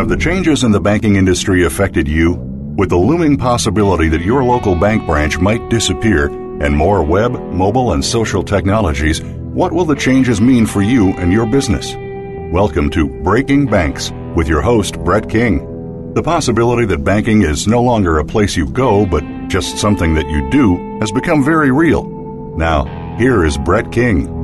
Have the changes in the banking industry affected you? With the looming possibility that your local bank branch might disappear and more web, mobile, and social technologies, what will the changes mean for you and your business? Welcome to Breaking Banks with your host, Brett King. The possibility that banking is no longer a place you go, but just something that you do, has become very real. Now, here is Brett King.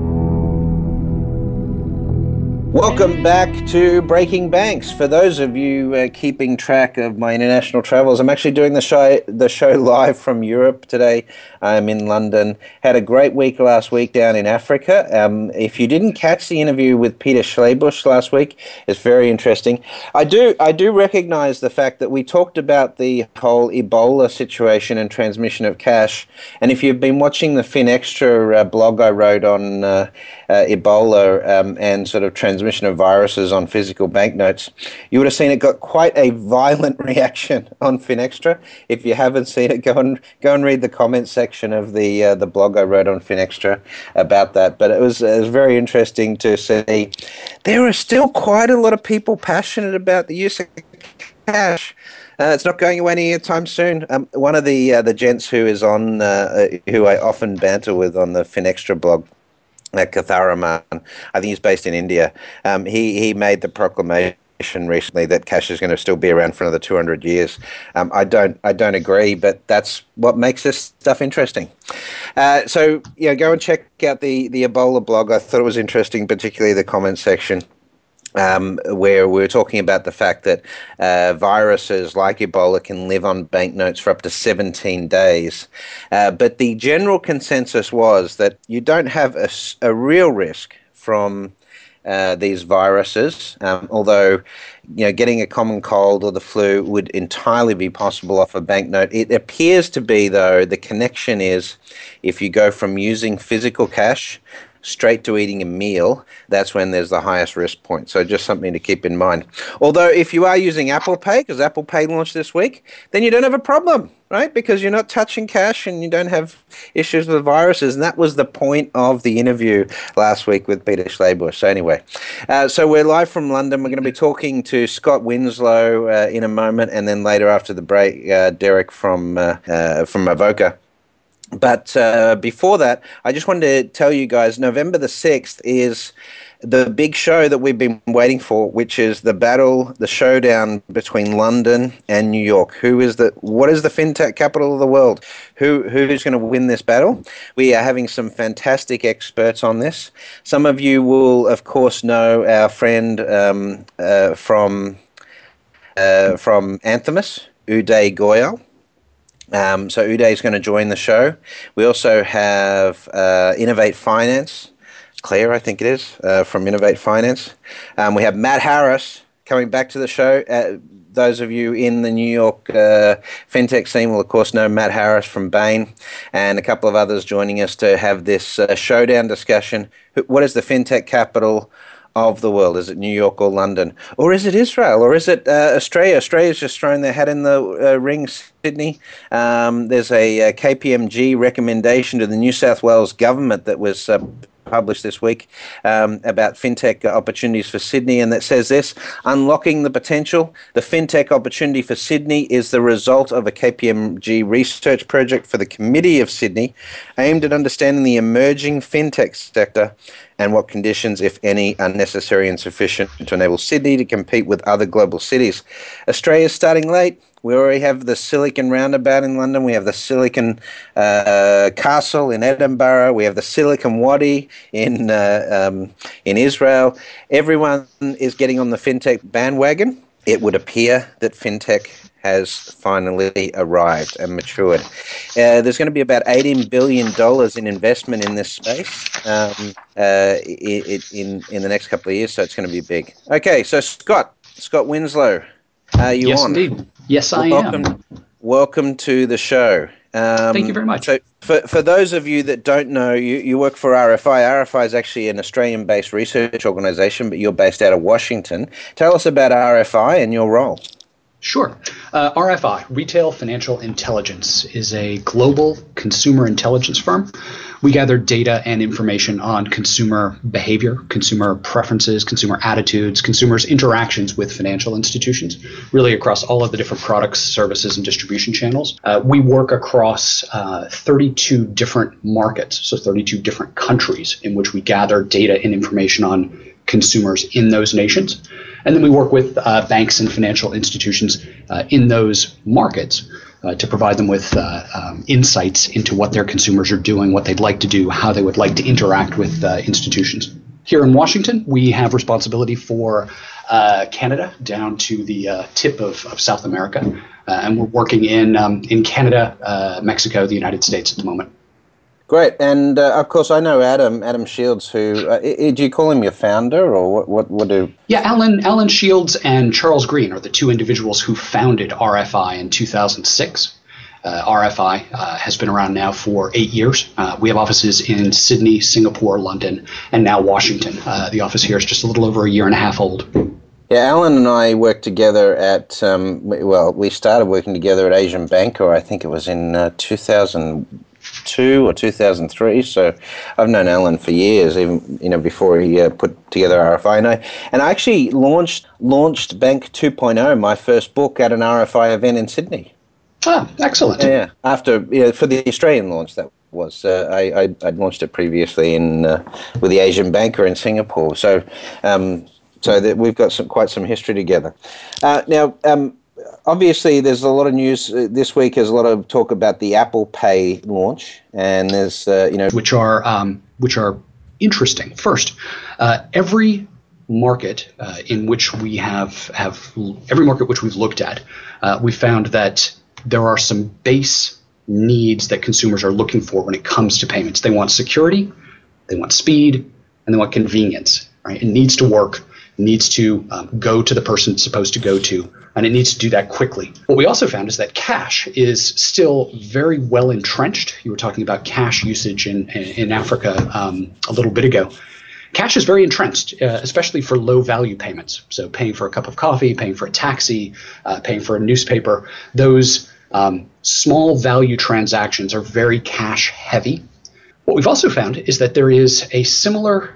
Welcome back to Breaking Banks. For those of you keeping track of my international travels, I'm actually doing the show live from Europe today. I'm in London. Had a great week last week down in Africa. If you didn't catch the interview with Peter Schlebusch last week, it's very interesting. I do recognize the fact that we talked about the whole Ebola situation and transmission of cash. And if you've been watching the FinExtra blog I wrote on Ebola and sort of transmission of viruses on physical banknotes, you would have seen it got quite a violent reaction on FinExtra. If you haven't seen it, go and read the comments section of the blog I wrote on FinExtra about that. But it was very interesting to see there are still quite a lot of people passionate about the use of cash. It's not going away anytime soon. One of the gents who is on, who I often banter with on the FinExtra blog, Katharaman, I think he's based in India. He made the proclamation recently that cash is going to still be around for another 200 years. I don't agree, but that's what makes this stuff interesting. So go and check out the Ebola blog. I thought it was interesting, particularly the comment section, where we're talking about the fact that viruses like Ebola can live on banknotes for up to 17 days. But the general consensus was that you don't have a real risk from these viruses, although getting a common cold or the flu would entirely be possible off a banknote. It appears to be, though, the connection is if you go from using physical cash straight to eating a meal, that's when there's the highest risk point. So just something to keep in mind. Although if you are using Apple Pay, because Apple Pay launched this week, then you don't have a problem, right? Because you're not touching cash and you don't have issues with viruses. And that was the point of the interview last week with Peter Schlebusch. So anyway, so we're live from London. We're going to be talking to Scott Winslow in a moment, and then later after the break, Derek from Avoca. But before that, I just wanted to tell you guys, November the 6th is the big show that we've been waiting for, which is the showdown between London and New York. What is the fintech capital of the world? Who's going to win this battle? We are having some fantastic experts on this. Some of you will, of course, know our friend from Anthemis, Uday Goyal. So Uday is going to join the show. We also have Innovate Finance, Claire, I think it is, from Innovate Finance. We have Matt Harris coming back to the show. Those of you in the New York fintech scene will, of course, know Matt Harris from Bain, and a couple of others joining us to have this showdown discussion. What is the fintech capital of the world? Is it New York or London? Or is it Israel? Or is it Australia? Australia's just thrown their hat in the ring, Sydney. There's a KPMG recommendation to the New South Wales government that was published this week about fintech opportunities for Sydney, and that says this: unlocking the potential. The fintech opportunity for Sydney is the result of a KPMG research project for the Committee of Sydney aimed at understanding the emerging fintech sector and what conditions, if any, are necessary and sufficient to enable Sydney to compete with other global cities. Australia's starting late. We already have the Silicon Roundabout in London. We have the Silicon Castle in Edinburgh. We have the Silicon Wadi in Israel. Everyone is getting on the fintech bandwagon. It would appear that fintech has finally arrived and matured. There's going to be about $18 billion in investment in this space in the next couple of years, so it's going to be big. Okay, so Scott Winslow, are you yes, on? Yes, indeed. Yes, I am. Welcome to the show. Thank you very much. So for those of you that don't know, you work for RFI. RFI is actually an Australian-based research organization, but you're based out of Washington. Tell us about RFI and your role. Sure. RFI, Retail Financial Intelligence, is a global consumer intelligence firm. We gather data and information on consumer behavior, consumer preferences, consumer attitudes, consumers' interactions with financial institutions, really across all of the different products, services, and distribution channels. We work across 32 different markets, so 32 different countries in which we gather data and information on consumers in those nations. And then we work with banks and financial institutions in those markets to provide them with insights into what their consumers are doing, what they'd like to do, how they would like to interact with institutions. Here in Washington, we have responsibility for Canada down to the tip of South America. And we're working in Canada, Mexico, the United States at the moment. Great. And of course, I know Adam Shields, who, do you call him your founder, or what do? Yeah, Alan Shields and Charles Green are the two individuals who founded RFI in 2006. RFI has been around now for 8 years. We have offices in Sydney, Singapore, London, and now Washington. The office here is just a little over a year and a half old. Yeah, Alan and I worked together at, we started working together at Asian Banker, I think it was in 2002 or 2003. So I've known Alan for years, even before he put together RFI. And I actually launched Bank 2.0, my first book, at an RFI event in Sydney. Ah, excellent. Yeah, after for the Australian launch, that was I'd launched it previously with the Asian Banker in Singapore. So that we've got quite some history together. Now. Obviously, there's a lot of news this week. There's a lot of talk about the Apple Pay launch, and there's which are interesting. First, every market in which we have every market which we've looked at, we found that there are some base needs that consumers are looking for when it comes to payments. They want security, they want speed, and they want convenience. Right? It needs to work. Needs to go to the person it's supposed to go to, and it needs to do that quickly. What we also found is that cash is still very well entrenched. You were talking about cash usage in Africa a little bit ago. Cash is very entrenched, especially for low-value payments. So paying for a cup of coffee, paying for a taxi, paying for a newspaper. Those small-value transactions are very cash-heavy. What we've also found is that there is a similar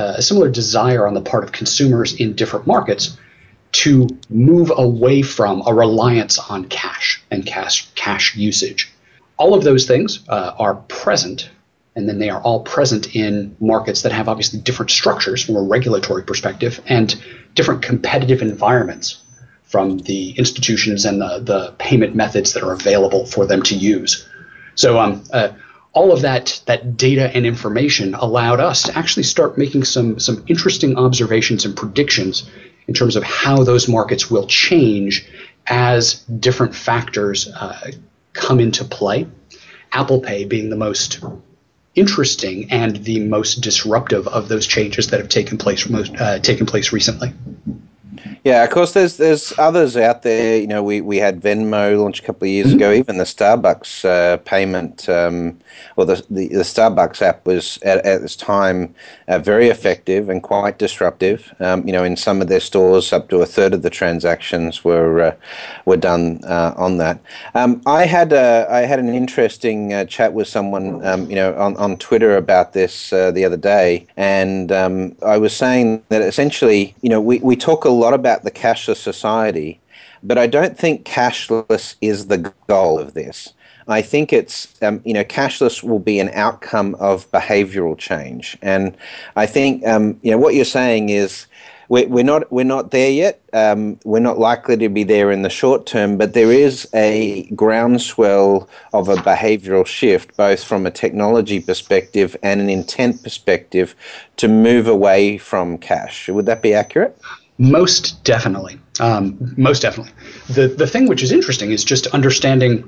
desire on the part of consumers in different markets to move away from a reliance on cash and cash usage. All of those things are present, and then they are all present in markets that have obviously different structures from a regulatory perspective and different competitive environments from the institutions and the payment methods that are available for them to use. So all of that data and information allowed us to actually start making some interesting observations and predictions in terms of how those markets will change as different factors come into play. Apple Pay being the most interesting and the most disruptive of those changes that have taken place recently. Yeah, of course, there's others out there. We had Venmo launch a couple of years ago. Even the Starbucks payment, or the Starbucks app was at its time very effective and quite disruptive. In some of their stores, up to a third of the transactions were done on that. I had an interesting chat with someone, on Twitter about this the other day, and I was saying that essentially, we talk a lot about the cashless society, but I don't think cashless is the goal of this. I think it's, cashless will be an outcome of behavioral change. And I think, what you're saying is we're not there yet. We're not likely to be there in the short term, but there is a groundswell of a behavioral shift, both from a technology perspective and an intent perspective, to move away from cash. Would that be accurate? Most definitely. The thing which is interesting is just understanding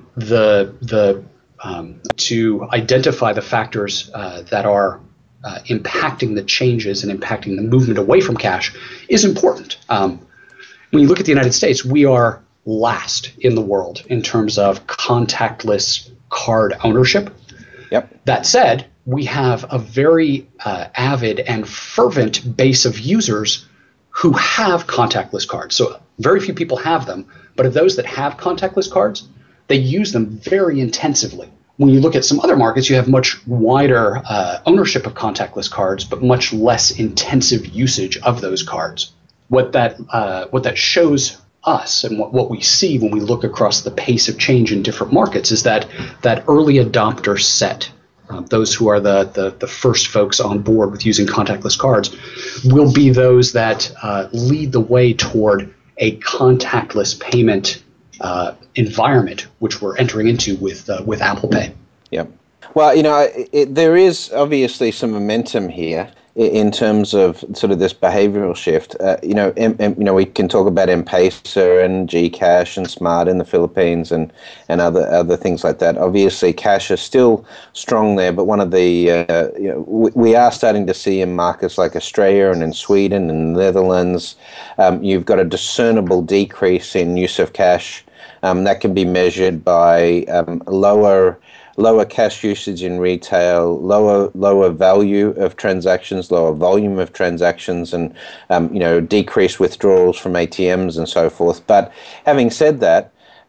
to identify the factors that are impacting the changes and impacting the movement away from cash is important. When you look at the United States, we are last in the world in terms of contactless card ownership. Yep. That said, we have a very avid and fervent base of users who have contactless cards. So very few people have them, But of those that have contactless cards, they use them very intensively. When you look at some other markets, you have much wider ownership of contactless cards, but much less intensive usage of those cards. What that shows us and what we see when we look across the pace of change in different markets is that early adopter set, those who are the first folks on board with using contactless cards, will be those that lead the way toward a contactless payment environment, which we're entering into with Apple Pay. Yep. Well, there is obviously some momentum here in terms of sort of this behavioral shift. We can talk about M-Pesa and GCash and Smart in the Philippines and other things like that. Obviously, cash is still strong there, but one of the we are starting to see in markets like Australia and in Sweden and the Netherlands, you've got a discernible decrease in use of cash. That can be measured by lower cash usage in retail, lower value of transactions, lower volume of transactions, and decreased withdrawals from ATMs and so forth. But having said that,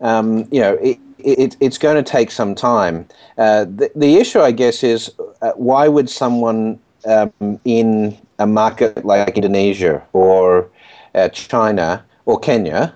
it's going to take some time. The issue, I guess, is why would someone in a market like Indonesia or China or Kenya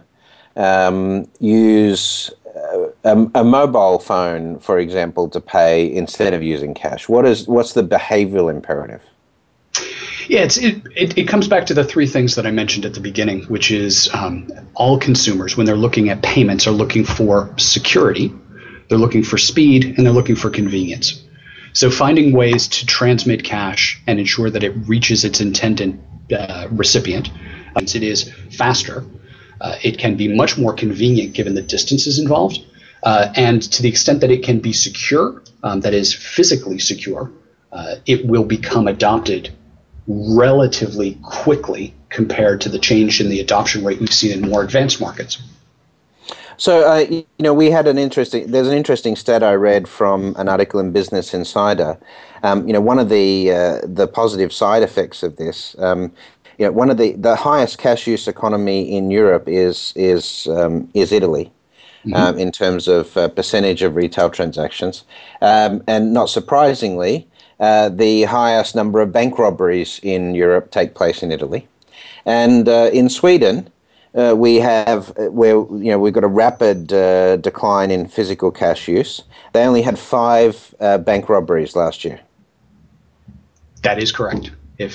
use a mobile phone, for example, to pay instead of using cash? What's the behavioral imperative? Yeah, it comes back to the three things that I mentioned at the beginning, which is all consumers, when they're looking at payments, are looking for security, they're looking for speed, and they're looking for convenience. So finding ways to transmit cash and ensure that it reaches its intended recipient, once it is faster, it can be much more convenient given the distances involved, and to the extent that it can be secure, that is physically secure, it will become adopted relatively quickly compared to the change in the adoption rate we've seen in more advanced markets. So, we had there's an interesting stat I read from an article in Business Insider. One of the positive side effects of this, one of the highest cash use economy in Europe is Italy, in terms of percentage of retail transactions, and not surprisingly, the highest number of bank robberies in Europe take place in Italy, and in Sweden, we've got a rapid decline in physical cash use. They only had 5 bank robberies last year. That is correct.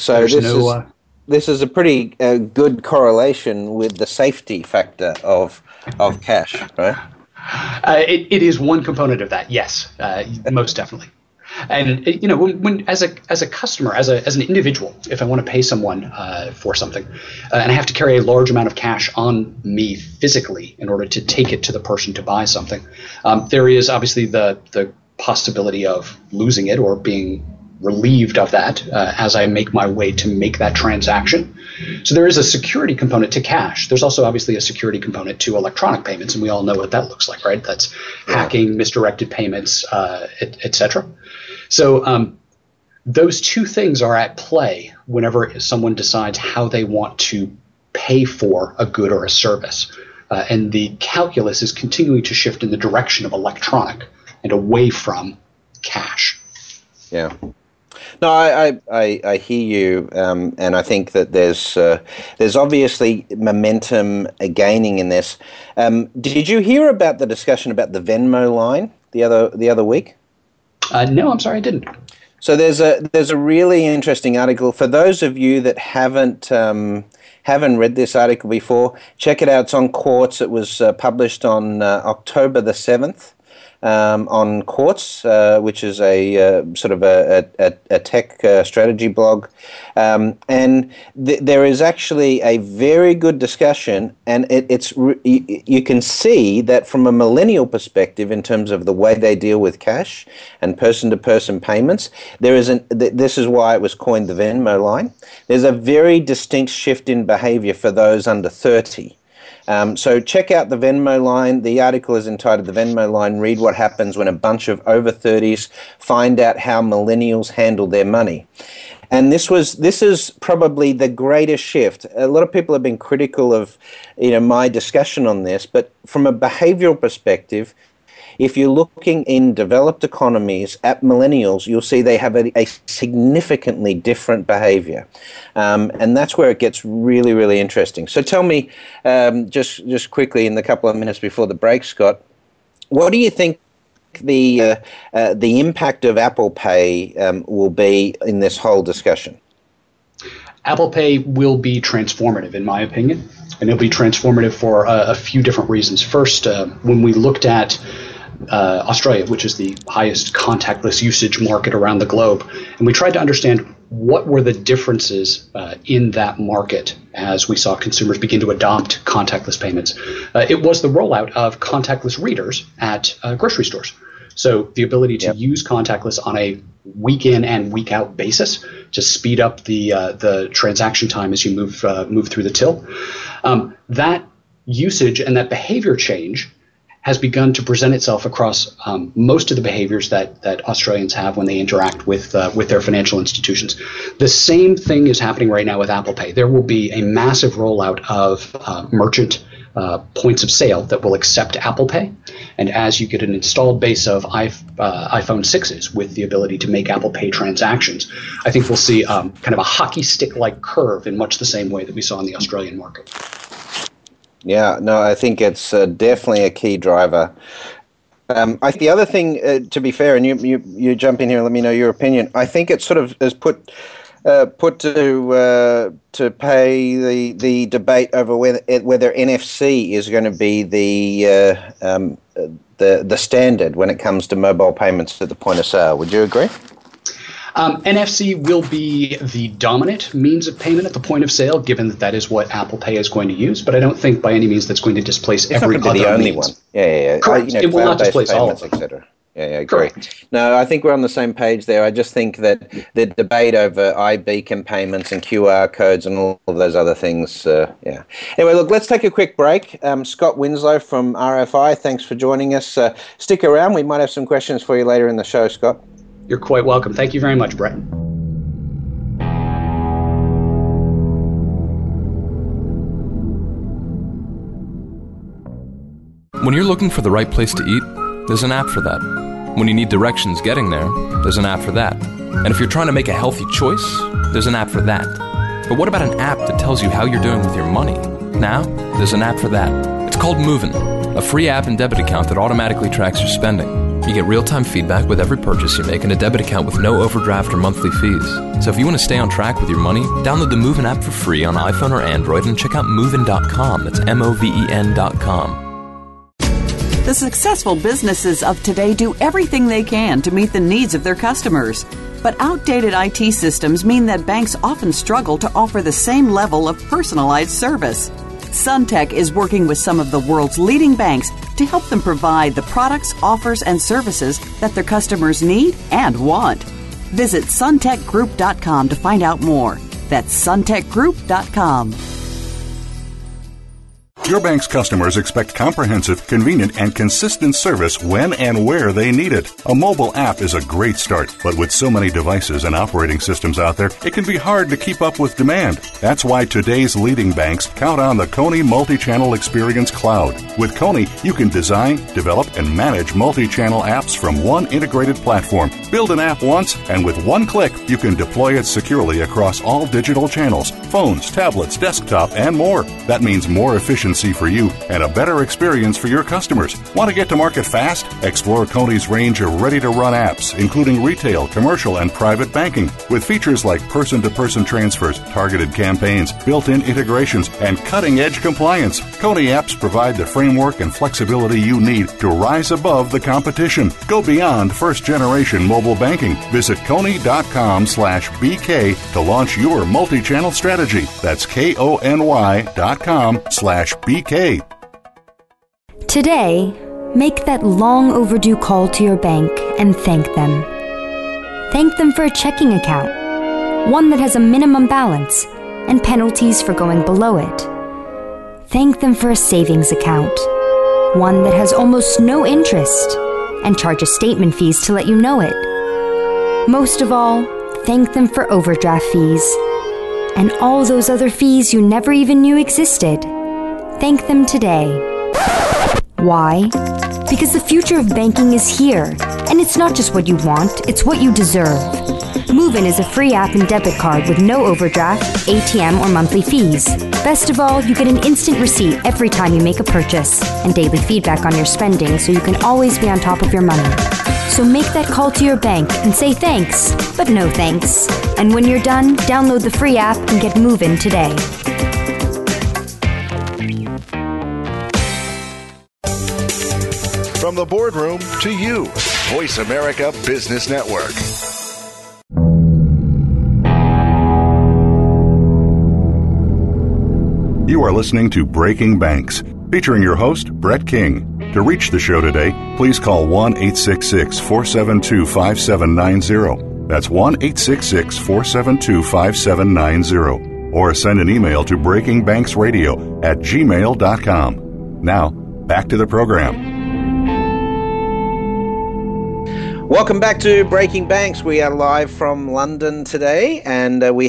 This is a pretty good correlation with the safety factor of cash, right? It is one component of that, yes, most definitely. And when as a customer, as an individual, if I want to pay someone for something, and I have to carry a large amount of cash on me physically in order to take it to the person to buy something, there is obviously the possibility of losing it or being relieved of that as I make my way to make that transaction. So there is a security component to cash. There's also obviously a security component to electronic payments, and we all know what that looks like, right? That's hacking, misdirected payments, et cetera. So those two things are at play whenever someone decides how they want to pay for a good or a service. And the calculus is continuing to shift in the direction of electronic and away from cash. Yeah. No, I hear you, and I think that there's obviously momentum gaining in this. Did you hear about the discussion about the Venmo line the other week? No, I'm sorry, I didn't. So there's a really interesting article for those of you that haven't read this article before. Check it out. It's on Quartz. It was published on October the 7th. On Quartz, which is a sort of a tech strategy blog, and there is actually a very good discussion, and you can see that from a millennial perspective in terms of the way they deal with cash and person-to-person payments, this is why it was coined the Venmo line. There's a very distinct shift in behavior for those under 30. So check out the Venmo line. The article is entitled The Venmo Line, Read What Happens When a Bunch of Over 30s Find Out How Millennials Handle Their Money. And this is probably the greatest shift. A lot of people have been critical of, my discussion on this, but from a behavioral perspective, if you're looking in developed economies at millennials, you'll see they have a significantly different behavior. And that's where it gets really, really interesting. So tell me, just quickly in the couple of minutes before the break, Scott, what do you think the impact of Apple Pay will be in this whole discussion? Apple Pay will be transformative, in my opinion, and it'll be transformative for a few different reasons. First, when we looked at Australia, which is the highest contactless usage market around the globe, and we tried to understand what were the differences in that market as we saw consumers begin to adopt contactless payments. It was the rollout of contactless readers at grocery stores. So the ability to use contactless on a week in and week out basis to speed up the transaction time as you move through the till. That usage and that behavior change has begun to present itself across most of the behaviors that Australians have when they interact with their financial institutions. The same thing is happening right now with Apple Pay. There will be a massive rollout of merchant points of sale that will accept Apple Pay. And as you get an installed base of iPhone 6s with the ability to make Apple Pay transactions, I think we'll see kind of a hockey stick-like curve in much the same way that we saw in the Australian market. Yeah, no, I think it's definitely a key driver. The other thing, to be fair, and you jump in here and let me know your opinion, I think it sort of is put to pay the debate over whether NFC is going to be the standard when it comes to mobile payments at the point of sale. Would you agree? NFC will be the dominant means of payment at the point of sale, given that is what Apple Pay is going to use. But I don't think by any means that's going to displace every other means. It's not going to be the only one. Yeah. Correct. It will not displace all of them. etc. Yeah, agree. No, I think we're on the same page there. I just think that the debate over iBeacon payments and QR codes and all of those other things, Anyway, look, let's take a quick break. Scott Winslow from RFI, thanks for joining us. Stick around. We might have some questions for you later in the show, Scott. You're quite welcome. Thank you very much, Brett. When you're looking for the right place to eat, there's an app for that. When you need directions getting there, there's an app for that. And if you're trying to make a healthy choice, there's an app for that. But what about an app that tells you how you're doing with your money? Now, there's an app for that. It's called Moovin, a free app and debit account that automatically tracks your spending. You get real-time feedback with every purchase you make and a debit account with no overdraft or monthly fees. So if you want to stay on track with your money, download the Moovin app for free on iPhone or Android and check out Moovin.com. That's Moven.com. The successful businesses of today do everything they can to meet the needs of their customers. But outdated IT systems mean that banks often struggle to offer the same level of personalized service. Suntech is working with some of the world's leading banks to help them provide the products, offers, and services that their customers need and want. Visit suntechgroup.com to find out more. That's suntechgroup.com. Your bank's customers expect comprehensive, convenient, and consistent service when and where they need it. A mobile app is a great start, but with so many devices and operating systems out there, it can be hard to keep up with demand. That's why today's leading banks count on the Kony Multi-Channel Experience Cloud. With Kony, you can design, develop, and manage multi-channel apps from one integrated platform. Build an app once, and with one click, you can deploy it securely across all digital channels, phones, tablets, desktop, and more. That means more efficiency for you and a better experience for your customers. Want to get to market fast? Explore Kony's range of ready-to-run apps, including retail, commercial, and private banking, with features like person-to-person transfers, targeted campaigns, built-in integrations, and cutting-edge compliance. Kony apps provide the framework and flexibility you need to rise above the competition. Go beyond first-generation mobile banking. Visit Kony.com/BK to launch your multi-channel strategy. That's KONY.com/BK. Today, make that long overdue call to your bank and thank them. Thank them for a checking account, one that has a minimum balance and penalties for going below it. Thank them for a savings account, one that has almost no interest and charges statement fees to let you know it. Most of all, Thank them for overdraft fees. And all those other fees you never even knew existed. Thank them today. Why? Because the future of banking is here. And it's not just what you want, it's what you deserve. Move-In is a free app and debit card with no overdraft, ATM, or monthly fees. Best of all, you get an instant receipt every time you make a purchase and daily feedback on your spending so you can always be on top of your money. So make that call to your bank and say thanks, but no thanks. And when you're done, download the free app and get Move-In today. From the boardroom to you, Voice America Business Network. You are listening to Breaking Banks, featuring your host, Brett King. To reach the show today, please call 1-866-472-5790. That's 1-866-472-5790. Or send an email to breakingbanksradio@gmail.com. Now, back to the program. Welcome back to Breaking Banks. We are live from London today, and we've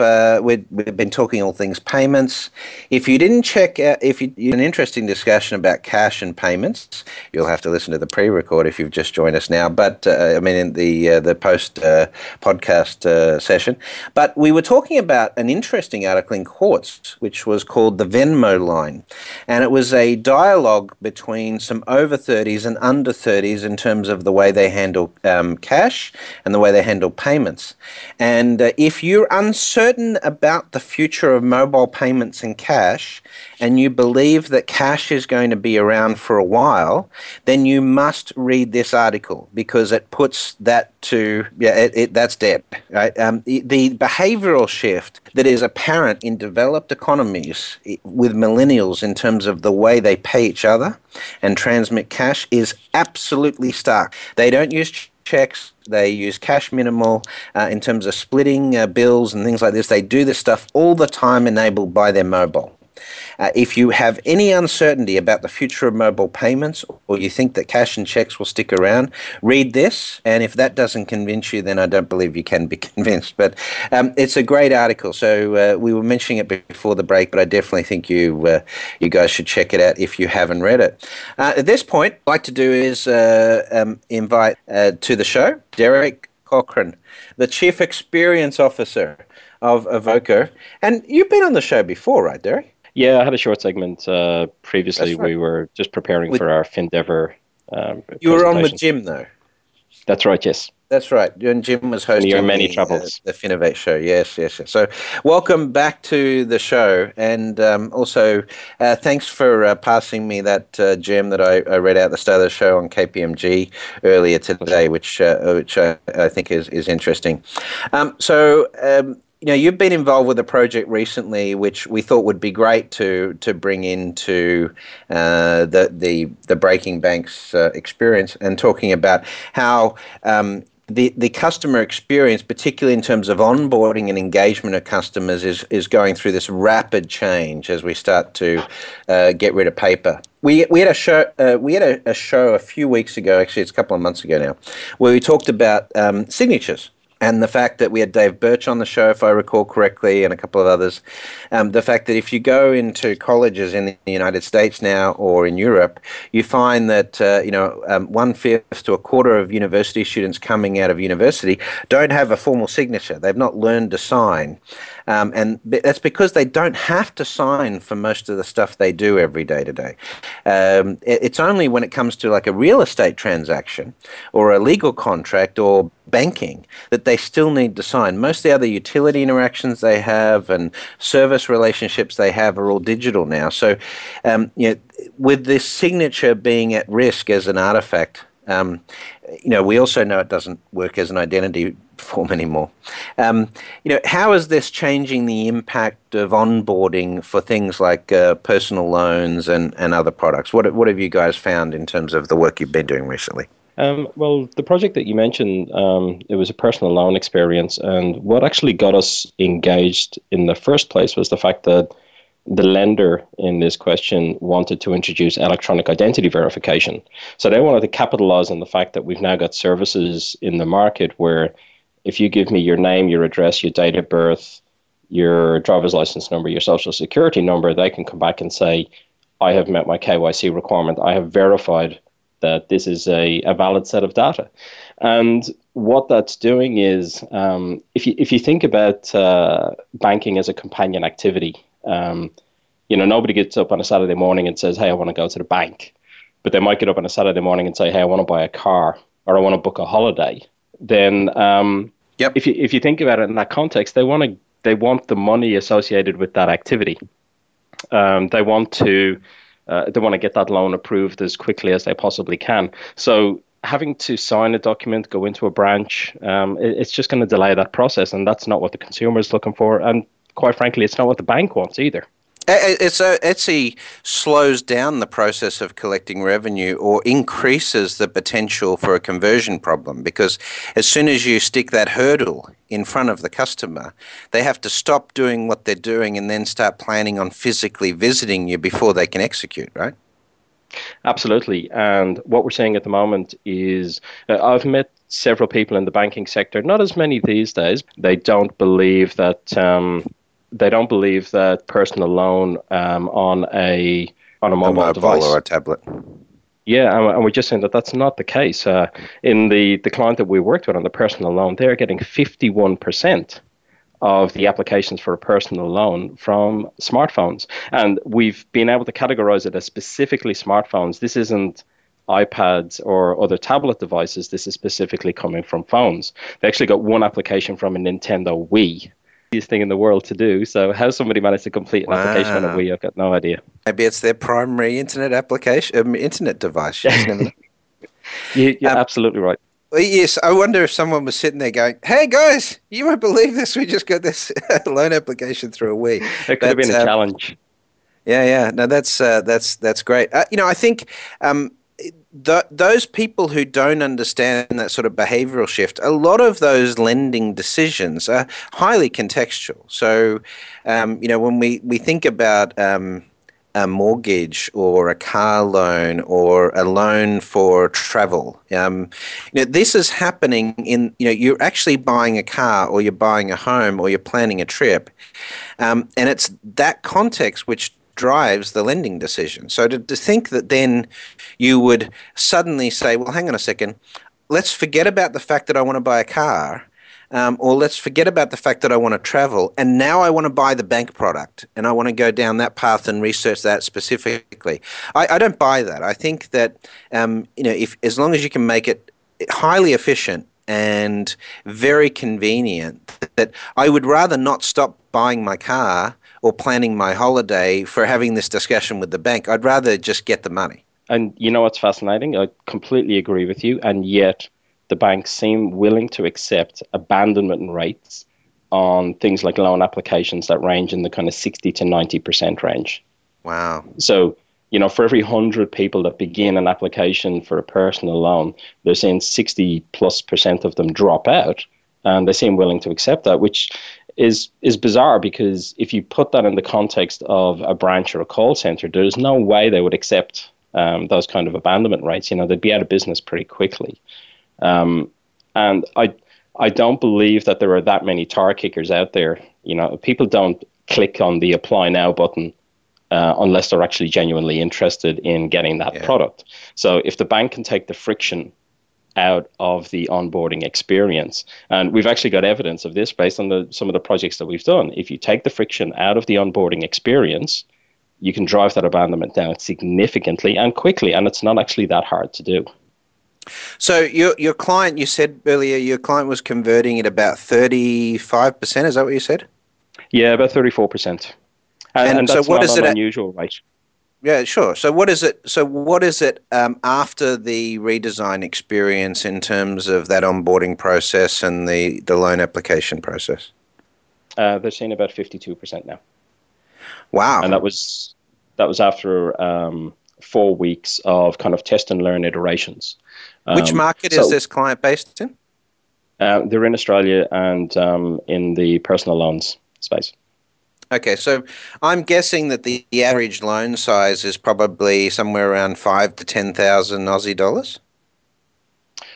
been talking all things payments. If you didn't check out, an interesting discussion about cash and payments, you'll have to listen to the pre-record if you've just joined us now. But in the post podcast session. But we were talking about an interesting article in Quartz, which was called the Venmo line, and it was a dialogue between some over 30s and under 30s in terms of the way they handle cash and the way they handle payments. And if you're uncertain about the future of mobile payments and cash, and you believe that cash is going to be around for a while, then you must read this article, because it puts that to, that's dead. Right? The behavioral shift that is apparent in developed economies with millennials in terms of the way they pay each other and transmit cash is absolutely stark. They don't use checks. They use cash minimal in terms of splitting bills and things like this. They do this stuff all the time enabled by their mobile. If you have any uncertainty about the future of mobile payments, or you think that cash and checks will stick around, read this. And if that doesn't convince you, then I don't believe you can be convinced. But it's a great article. So we were mentioning it before the break, but I definitely think you guys should check it out if you haven't read it. At this point, what I'd like to do is invite to the show Derek Cochran, the Chief Experience Officer of Avoco. And you've been on the show before, right, Derek? Yeah, I had a short segment previously. Right. We were just preparing for our Findever You were on with Jim, though. That's right, yes. That's right. And Jim was hosting your many troubles. The Finovate show. Yes. So welcome back to the show. And also thanks for passing me that gem that I read out at the start of the show on KPMG earlier today, which I think is interesting. You've been involved with a project recently, which we thought would be great to bring into the Breaking Banks experience, and talking about how the customer experience, particularly in terms of onboarding and engagement of customers, is going through this rapid change as we start to get rid of paper. We had a show. We had a show a few weeks ago. Actually, it's a couple of months ago now, where we talked about signatures. And the fact that we had Dave Birch on the show, if I recall correctly, and a couple of others. The fact that if you go into colleges in the United States now or in Europe, you find that 1/5 to a quarter of university students coming out of university don't have a formal signature. They've not learned to sign. And that's because they don't have to sign for most of the stuff they do every day to day. It's only when it comes to like a real estate transaction or a legal contract or banking that they still need to sign. Most of the other utility interactions they have and service relationships they have are all digital now. So, with this signature being at risk as an artifact, we also know it doesn't work as an identity form anymore. How is this changing the impact of onboarding for things like personal loans and other products? What have you guys found in terms of the work you've been doing recently? Well, the project that you mentioned, it was a personal loan experience. And what actually got us engaged in the first place was the fact that the lender in this question wanted to introduce electronic identity verification. So they wanted to capitalize on the fact that we've now got services in the market where if you give me your name, your address, your date of birth, your driver's license number, your social security number, they can come back and say, I have met my KYC requirement. I have verified that this is a valid set of data. And what that's doing is, if you think about banking as a companion activity, nobody gets up on a Saturday morning and says, hey, I want to go to the bank. But they might get up on a Saturday morning and say, hey, I want to buy a car, or I want to book a holiday. Then if you think about it in that context, they want the money associated with that activity. They want to get that loan approved as quickly as they possibly can. So having to sign a document, go into a branch, it's just going to delay that process, and that's not what the consumer is looking for. And quite frankly, it's not what the bank wants either. Etsy slows down the process of collecting revenue or increases the potential for a conversion problem, because as soon as you stick that hurdle in front of the customer, they have to stop doing what they're doing and then start planning on physically visiting you before they can execute, right? Absolutely. And what we're seeing at the moment is I've met several people in the banking sector, not as many these days. They don't believe that personal loan on a mobile device or a tablet. Yeah, and we're just saying that that's not the case. In the client that we worked with on the personal loan, they're getting 51% of the applications for a personal loan from smartphones. And we've been able to categorize it as specifically smartphones. This isn't iPads or other tablet devices. This is specifically coming from phones. They actually got one application from a Nintendo Wii. Easiest thing in the world to do. So how somebody managed to complete an application on a Wii, I've got no idea. Maybe it's their primary internet device. You just never know. You're absolutely right. Well, yes, I wonder if someone was sitting there going, "Hey guys, you won't believe this. We just got this loan application through a Wii." It could have been a challenge. Yeah. No, that's great. I think those people who don't understand that sort of behavioral shift, a lot of those lending decisions are highly contextual. So, when we think about a mortgage or a car loan or a loan for travel, this is happening in, you're actually buying a car or you're buying a home or you're planning a trip. And it's that context which drives the lending decision. So to think that then you would suddenly say, well, hang on a second, let's forget about the fact that I want to buy a car, or let's forget about the fact that I want to travel, and now I want to buy the bank product, and I want to go down that path and research that specifically. I don't buy that. I think that if as long as you can make it highly efficient and very convenient, that I would rather not stop buying my car or planning my holiday for having this discussion with the bank. I'd rather just get the money. And you know what's fascinating? I completely agree with you, and yet the banks seem willing to accept abandonment rates on things like loan applications that range in the kind of 60 to 90% range. Wow. So, for every 100 people that begin an application for a personal loan, they're saying 60+% of them drop out, and they seem willing to accept that, which is bizarre, because if you put that in the context of a branch or a call center, there's no way they would accept those kind of abandonment rates. They'd be out of business pretty quickly. And I don't believe that there are that many tar kickers out there. People don't click on the apply now button unless they're actually genuinely interested in getting that product. So if the bank can take the friction out of the onboarding experience, and we've actually got evidence of this based on some of the projects that we've done. If you take the friction out of the onboarding experience, you can drive that abandonment down significantly and quickly, and it's not actually that hard to do. So your client, you said earlier, your client was converting at about 35%. Is that what you said? Yeah, about 34%. And so that's what not is an it unusual rate. Yeah, sure. So what is it? After the redesign experience in terms of that onboarding process and the loan application process? They're seeing about 52% now. Wow. And that was after 4 weeks of kind of test and learn iterations. Which market is this client based in? They're in Australia and in the personal loans space. Okay, so I'm guessing that the average loan size is probably somewhere around 5,000 to 10,000 Aussie dollars.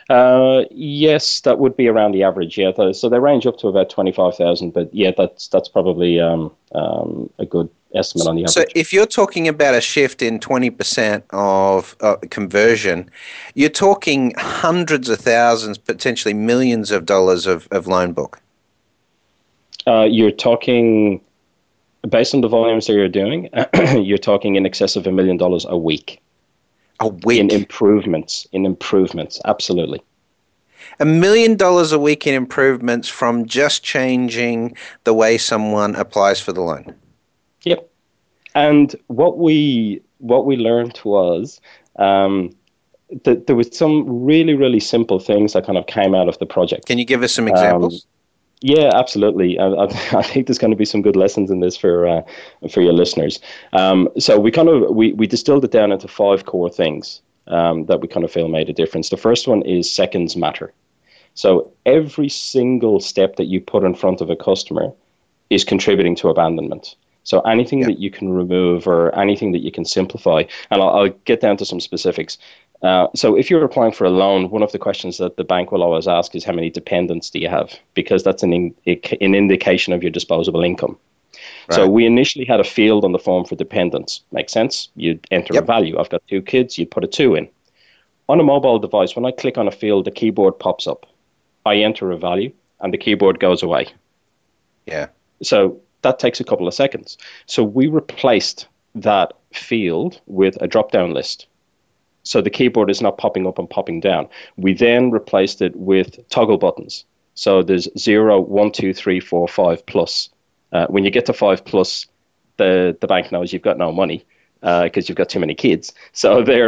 Yes, that would be around the average. Yeah, so they range up to about 25,000. But yeah, that's probably a good estimate on the average. So if you're talking about a shift in 20% of conversion, you're talking hundreds of thousands, potentially millions of dollars of loan book. You're talking, based on the volumes that you're doing, you're talking in excess of $1 million a week. A week? In improvements, absolutely. $1 million a week in improvements from just changing the way someone applies for the loan. Yep. And what we learned was that there was some really, really simple things that kind of came out of the project. Can you give us some examples? Yeah, absolutely. I think there's going to be some good lessons in this for your listeners. So we distilled it down into 5 core things that we kind of feel made a difference. The first one is seconds matter. So every single step that you put in front of a customer is contributing to abandonment. So anything that you can remove or anything that you can simplify, and I'll get down to some specifics. So if you're applying for a loan, one of the questions that the bank will always ask is how many dependents do you have? Because that's an indication of your disposable income. Right. So we initially had a field on the form for dependents. Makes sense? You'd enter a value. I've got 2 kids. You'd put a 2 in. On a mobile device, when I click on a field, the keyboard pops up. I enter a value and the keyboard goes away. Yeah. So that takes a couple of seconds. So we replaced that field with a drop-down list. So the keyboard is not popping up and popping down. We then replaced it with toggle buttons. So there's 0, 1, 2, 3, 4, 5 plus. When you get to 5 plus, the bank knows you've got no money because you've got too many kids. So they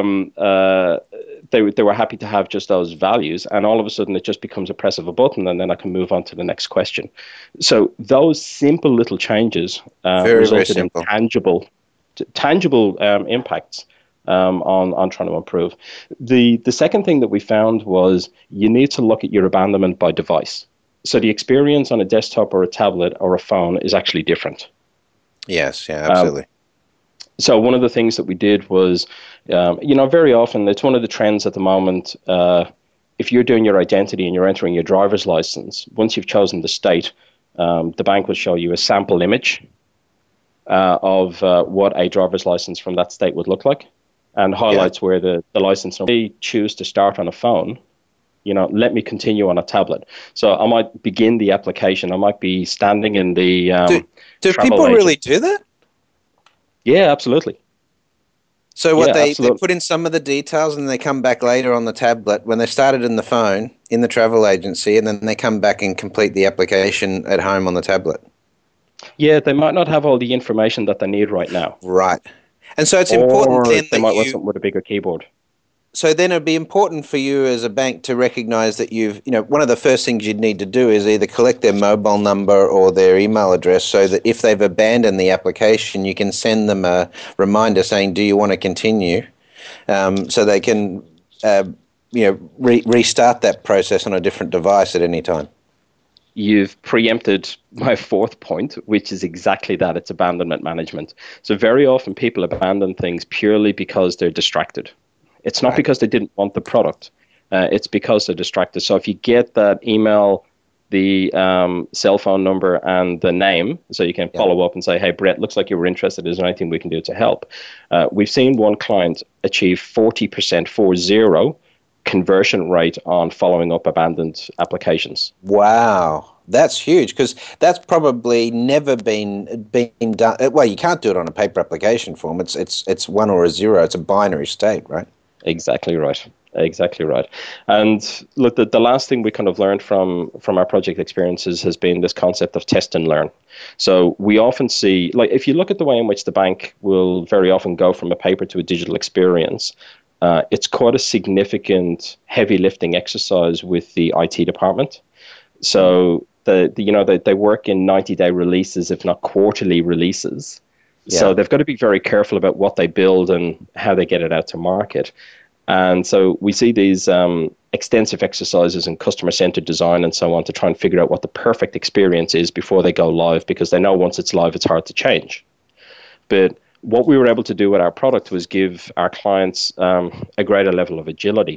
were happy to have just those values, and all of a sudden it just becomes a press of a button, and then I can move on to the next question. So those simple little changes resulted in tangible impacts on trying to improve. The second thing that we found was you need to look at your abandonment by device. So the experience on a desktop or a tablet or a phone is actually different. Yes, yeah, absolutely. So one of the things that we did was, very often, it's one of the trends at the moment, if you're doing your identity and you're entering your driver's license, once you've chosen the state, the bank will show you a sample image of what a driver's license from that state would look like, and highlights where the license number. They choose to start on a phone, let me continue on a tablet. So I might begin the application. I might be standing in the do people really do that? Yeah, absolutely. So they put in some of the details and they come back later on the tablet when they started in the phone in the travel agency, and then they come back and complete the application at home on the tablet. Yeah, they might not have all the information that they need right now. Right. And so it's important then they might want something with a bigger keyboard. So then it'd be important for you as a bank to recognize that one of the first things you'd need to do is either collect their mobile number or their email address, so that if they've abandoned the application, you can send them a reminder saying, do you want to continue? So they can, restart that process on a different device at any time. You've preempted my 4th point, which is exactly that. It's abandonment management. So very often people abandon things purely because they're distracted. It's not because they didn't want the product. It's because they're distracted. So if you get that email, the cell phone number, and the name, so you can follow up and say, hey, Brett, looks like you were interested. Is there anything we can do to help? We've seen one client achieve 40% conversion rate on following up abandoned applications. Wow. That's huge, because that's probably never been done. Well, you can't do it on a paper application form. It's 1 or a 0. It's a binary state, right? Exactly right. And look, the last thing we kind of learned from our project experiences has been this concept of test and learn. So we often see, like, if you look at the way in which the bank will very often go from a paper to a digital experience, it's quite a significant heavy lifting exercise with the IT department. So they work in 90-day releases, if not quarterly releases. Yeah. So they've got to be very careful about what they build and how they get it out to market. And so we see these extensive exercises in customer-centered design and so on to try and figure out what the perfect experience is before they go live, because they know once it's live, it's hard to change. But what we were able to do with our product was give our clients a greater level of agility.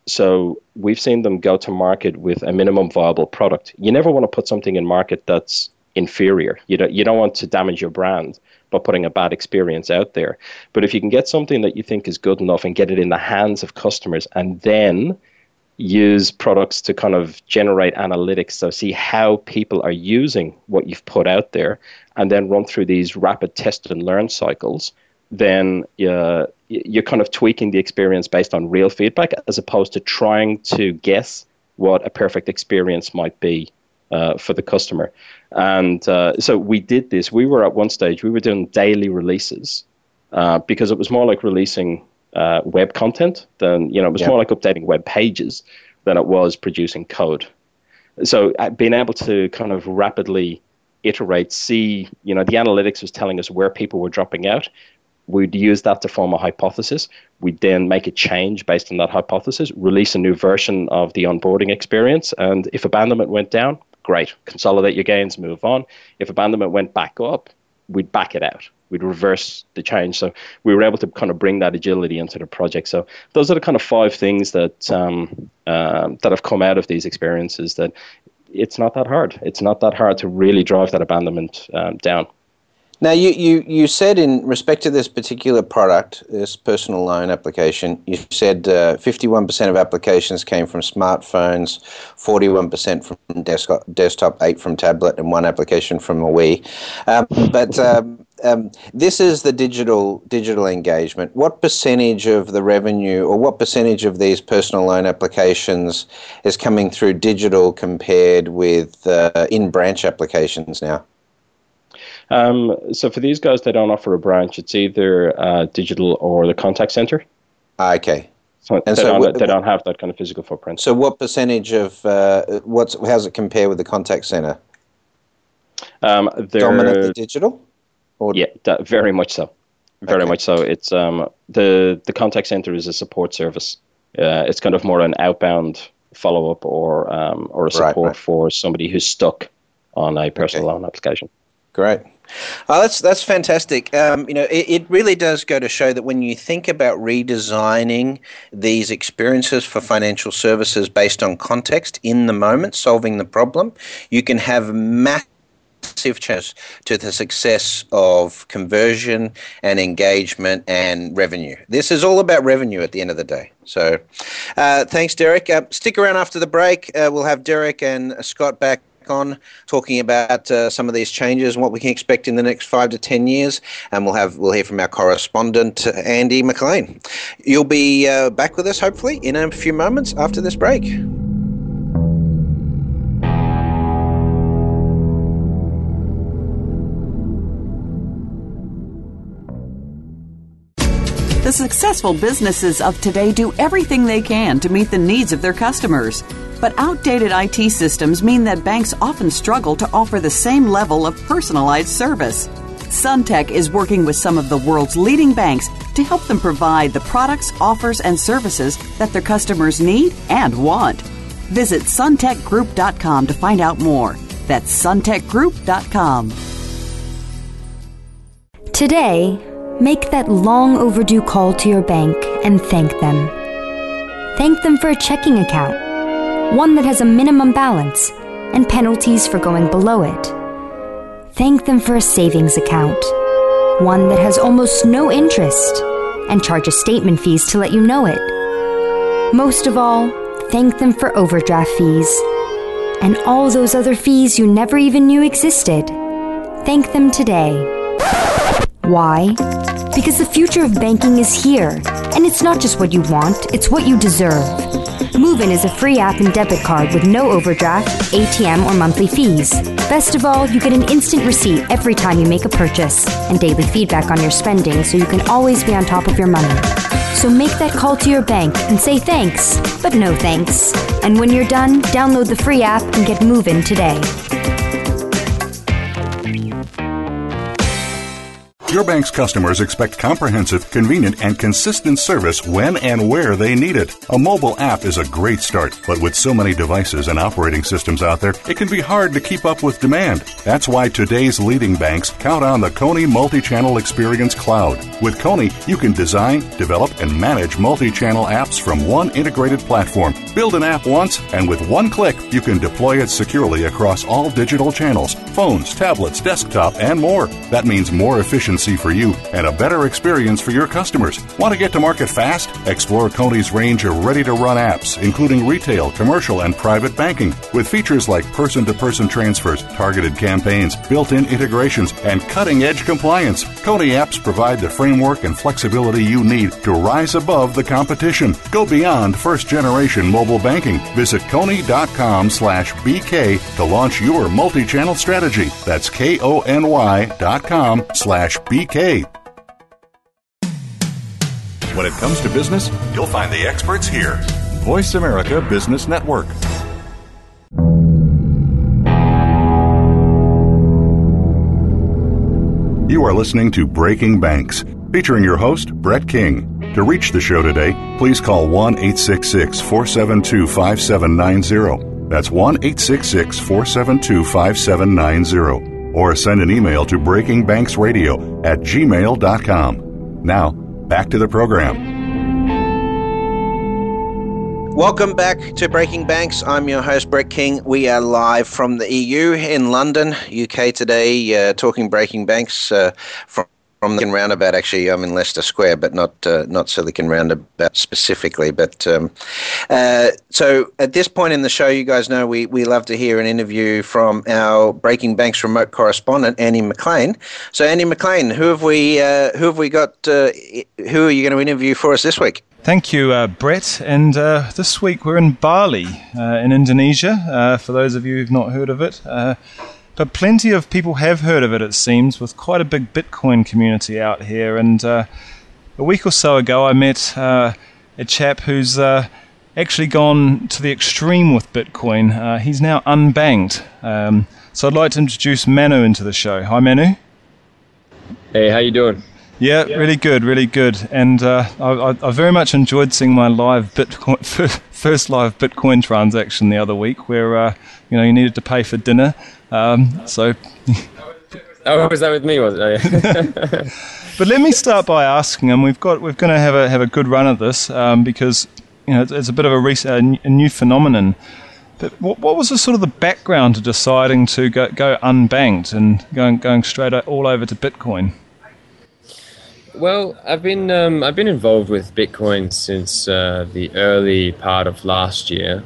So we've seen them go to market with a minimum viable product. You never want to put something in market that's inferior. You don't want to damage your brand by putting a bad experience out there. But if you can get something that you think is good enough and get it in the hands of customers, and then use products to kind of generate analytics, so see how people are using what you've put out there, and then run through these rapid test and learn cycles, then you're kind of tweaking the experience based on real feedback, as opposed to trying to guess what a perfect experience might be for the customer. And so we did this. We were at one stage, we were doing daily releases because it was more like releasing web content than, it was more like updating web pages than it was producing code. So being able to kind of rapidly iterate, see, the analytics was telling us where people were dropping out. We'd use that to form a hypothesis. We'd then make a change based on that hypothesis, release a new version of the onboarding experience. And if abandonment went down, great, consolidate your gains, move on. If abandonment went back up, we'd back it out. We'd reverse the change. So we were able to kind of bring that agility into the project. So those are the kind of 5 things that that have come out of these experiences, that it's not that hard. It's not that hard to really drive that abandonment down. Now, you said in respect to this particular product, this personal loan application, you said 51% of applications came from smartphones, 41% from desktop, 8 from tablet, and 1 application from a Wii. But this is the digital engagement. What percentage of the revenue, or what percentage of these personal loan applications is coming through digital compared with in-branch applications now? So for these guys, they don't offer a branch. It's either digital or the contact center. Okay. So they don't have that kind of physical footprint. So what percentage of how's it compare with the contact center? Dominantly digital? Very much so. Very much so. It's the contact center is a support service. It's kind of more an outbound follow-up or a support for somebody who's stuck on a personal loan application. Great. That's fantastic. It really does go to show that when you think about redesigning these experiences for financial services based on context in the moment, solving the problem, you can have massive changes to the success of conversion and engagement and revenue. This is all about revenue at the end of the day. So thanks, Derek. Stick around after the break. We'll have Derek and Scott back on talking about some of these changes and what we can expect in the next 5 to 10 years, and we'll hear from our correspondent Andy McLean. You'll be back with us hopefully in a few moments after this break. The successful businesses of today do everything they can to meet the needs of their customers. But outdated IT systems mean that banks often struggle to offer the same level of personalized service. Suntech is working with some of the world's leading banks to help them provide the products, offers, and services that their customers need and want. Visit suntechgroup.com to find out more. That's suntechgroup.com. Today, make that long overdue call to your bank and thank them. Thank them for a checking account, one that has a minimum balance and penalties for going below it. Thank them for a savings account, one that has almost no interest and charges statement fees to let you know it. Most of all, thank them for overdraft fees and all those other fees you never even knew existed. Thank them today. Why? Because the future of banking is here, and it's not just what you want, it's what you deserve. Moven is a free app and debit card with no overdraft, ATM, or monthly fees. Best of all, you get an instant receipt every time you make a purchase and daily feedback on your spending, so you can always be on top of your money. So make that call to your bank and say thanks, but no thanks. And when you're done, download the free app and get Moven today. Your bank's customers expect comprehensive, convenient, and consistent service when and where they need it. A mobile app is a great start, but with so many devices and operating systems out there, it can be hard to keep up with demand. That's why today's leading banks count on the Kony Multi-Channel Experience Cloud. With Kony, you can design, develop, and manage multi-channel apps from one integrated platform. Build an app once, and with one click, you can deploy it securely across all digital channels, phones, tablets, desktop, and more. That means more efficiency for you and a better experience for your customers. Want to get to market fast? Explore Kony's range of ready-to-run apps, including retail, commercial, and private banking, with features like person-to-person transfers, targeted campaigns, built-in integrations, and cutting-edge compliance. Kony apps provide the framework and flexibility you need to rise above the competition. Go beyond first-generation mobile banking. Visit Kony.com/BK to launch your multi-channel strategy. That's KONY.com/BK. When it comes to business, you'll find the experts here. Voice America Business Network. You are listening to Breaking Banks, featuring your host, Brett King. To reach the show today, please call 1-866-472-5790. That's 1-866-472-5790. Or send an email to breakingbanksradio@gmail.com. Now, back to the program. Welcome back to Breaking Banks. I'm your host, Brett King. We are live from the EU in London, UK today, talking Breaking Banks from Silicon Roundabout. Actually, I'm in Leicester Square, but not Silicon Roundabout specifically. But so at this point in the show, you guys know we love to hear an interview from our Breaking Banks remote correspondent, Andy McLean. So, Andy McLean, who have we got? Who are you going to interview for us this week? Thank you, Brett. And this week we're in Bali, in Indonesia, for those of you who've not heard of it. But plenty of people have heard of it, it seems, with quite a big Bitcoin community out here. And a week or so ago I met a chap who's actually gone to the extreme with Bitcoin. He's now unbanked. So I'd like to introduce Manu into the show. Hi, Manu. Hey, how you doing? Yeah, really good, really good. And I very much enjoyed seeing my live Bitcoin first live Bitcoin transaction the other week, where you needed to pay for dinner. So. Oh, was that with me? Was it? But let me start by asking, and we're going to have a good run at this because it's a bit of a new phenomenon. But what was the sort of the background to deciding to go unbanked and going straight all over to Bitcoin? Well, I've been involved with Bitcoin since the early part of last year.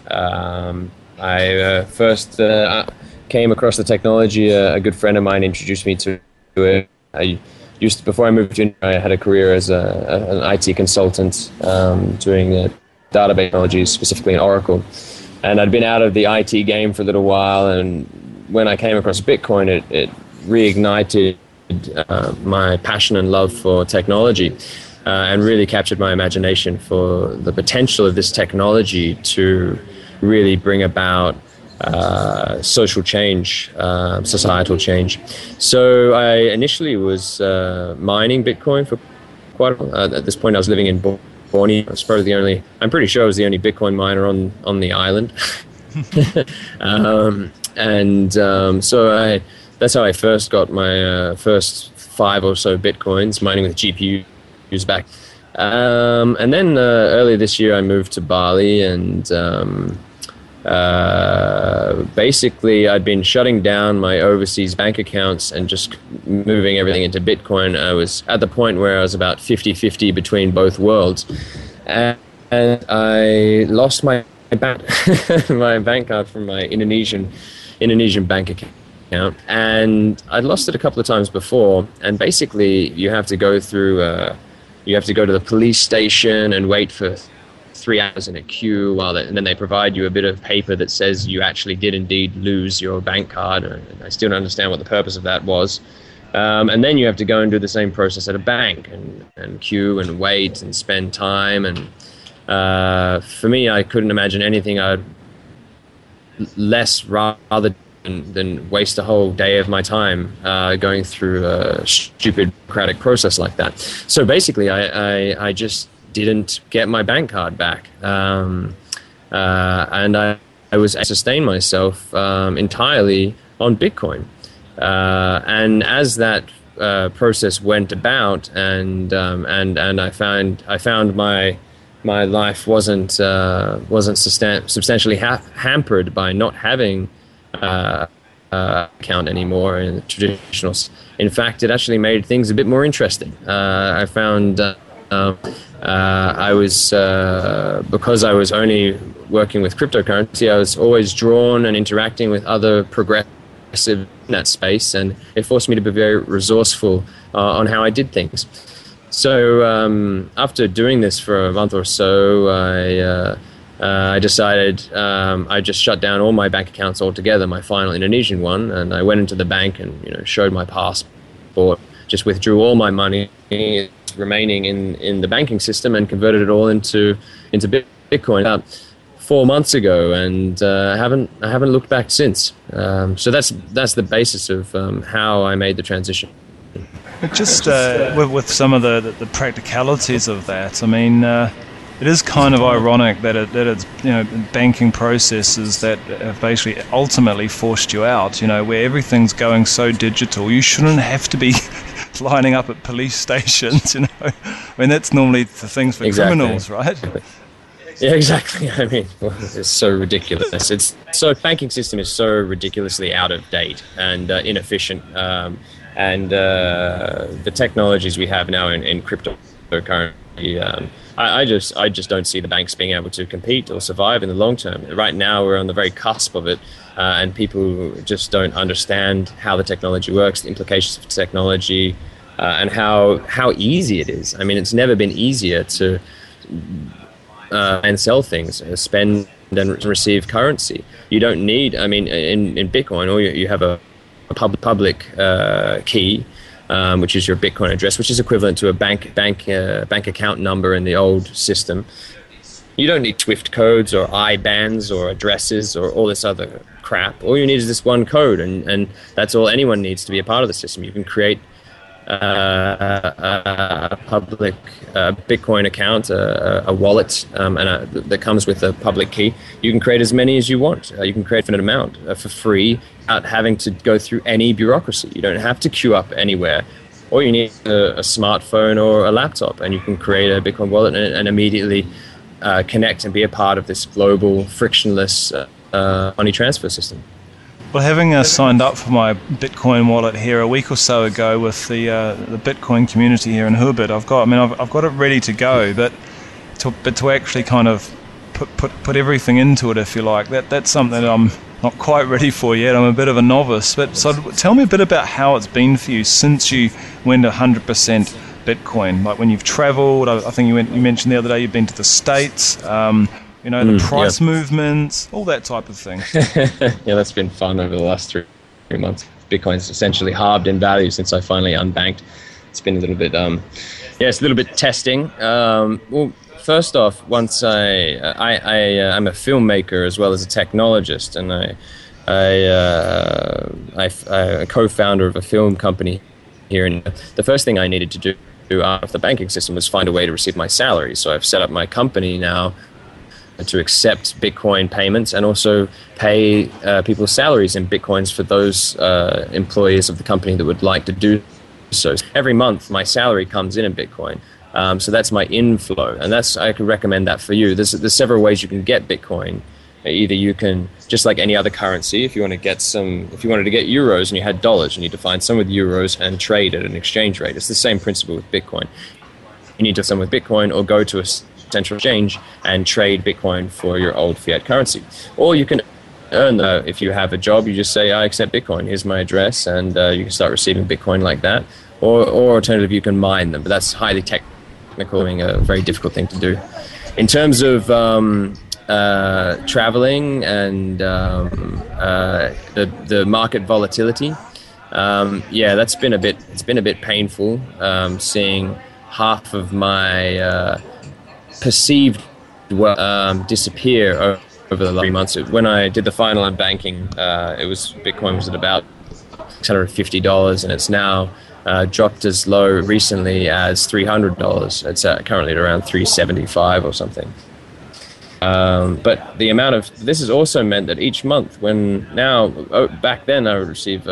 I first came across the technology. A good friend of mine introduced me to it. Before I moved to India, I had a career as an IT consultant doing database technologies, specifically in Oracle. And I'd been out of the IT game for a little while, and when I came across Bitcoin, it reignited my passion and love for technology, and really captured my imagination for the potential of this technology to really bring about social change, societal change. So I initially was mining Bitcoin for quite a while. At this point I was living in Borneo. I was probably I'm pretty sure I was the only Bitcoin miner on the island. So that's how I first got my first 5 or so Bitcoins, mining with GPUs back. And then earlier this year I moved to Bali, and basically I'd been shutting down my overseas bank accounts and just moving everything into Bitcoin. I was at the point where I was about 50-50 between both worlds. And I lost my bank card from my Indonesian bank account. And I'd lost it a couple of times before, and basically you have to go through you have to go to the police station and wait for 3 hours in a queue and then they provide you a bit of paper that says you actually did indeed lose your bank card. And I still don't understand what the purpose of that was. And then you have to go and do the same process at a bank and queue and wait and spend time. And for me, I couldn't imagine anything I'd rather than waste a whole day of my time going through a stupid bureaucratic process like that. So basically, I just didn't get my bank card back, and I was sustain myself entirely on Bitcoin. And as that process went about, and I found my life wasn't substantially hampered by not having account anymore in the traditional. In fact, it actually made things a bit more interesting. I found I was because I was only working with cryptocurrency, I was always drawn and interacting with other progressive in that space, and it forced me to be very resourceful on how I did things. So after doing this for a month or so, I decided I just shut down all my bank accounts altogether, my final Indonesian one, and I went into the bank and showed my passport, just withdrew all my money remaining in the banking system and converted it all into Bitcoin about 4 months ago, and I haven't looked back since. So that's the basis of how I made the transition. Just with some of the practicalities of that, I mean, it is kind of ironic that it's banking processes that have basically ultimately forced you out. Where everything's going so digital, you shouldn't have to be lining up at police stations. I mean, that's normally the things for criminals, right? Yeah, exactly. I mean, it's so ridiculous. Banking system is so ridiculously out of date and inefficient. And the technologies we have now in cryptocurrency, I just don't see the banks being able to compete or survive in the long term. Right now, we're on the very cusp of it, and people just don't understand how the technology works, the implications of technology, and how easy it is. I mean, it's never been easier to and sell things, spend and receive currency. You don't need. I mean, in Bitcoin, or you have a public key, which is your Bitcoin address, which is equivalent to a bank account number in the old system. You don't need Swift codes or IBANs or addresses or all this other crap. All you need is this one code, and that's all anyone needs to be a part of the system. You can create a public Bitcoin account, a wallet, that comes with a public key. You can create as many as you want. You can create an amount for free without having to go through any bureaucracy. You don't have to queue up anywhere. All you need is a smartphone or a laptop, and you can create a Bitcoin wallet and immediately connect and be a part of this global, frictionless money transfer system. Well, having signed up for my Bitcoin wallet here a week or so ago with the Bitcoin community here in Hubert, I've got it ready to go, but to actually kind of put everything into it, if you like, that's something that I'm not quite ready for yet. I'm a bit of a novice. But so tell me a bit about how it's been for you since you went 100% Bitcoin. Like when you've travelled, I think you mentioned the other day you've been to the States. The price movements, all that type of thing. Yeah, that's been fun over the last 3 months. Bitcoin's essentially halved in value since I finally unbanked. It's been a little bit, it's a little bit testing. Well, first off, once I'm a filmmaker as well as a technologist, and I'm a co-founder of a film company here. And the first thing I needed to do after the banking system was find a way to receive my salary. So I've set up my company now to accept Bitcoin payments and also pay people's salaries in Bitcoins for those employees of the company that would like to do so. Every month, my salary comes in Bitcoin. So that's my inflow, and I could recommend that for you. There's several ways you can get Bitcoin. Either you can, just like any other currency, if you wanted to get euros and you had dollars, you need to find some with euros and trade at an exchange rate. It's the same principle with Bitcoin. You need to have some with Bitcoin or go to a central exchange and trade Bitcoin for your old fiat currency. Or you can earn if you have a job, you just say, I accept Bitcoin, here's my address, and you can start receiving Bitcoin like that. Or alternatively, you can mine them, but that's highly technical and a very difficult thing to do. In terms of traveling and the market volatility, it's been a bit painful, seeing half of my perceived disappear over the last 3 months. When I did the final unbanking, Bitcoin was at about $650, and it's now dropped as low recently as $300. It's currently at around $375 or something. But the amount of this has also meant that each month, back then I would receive,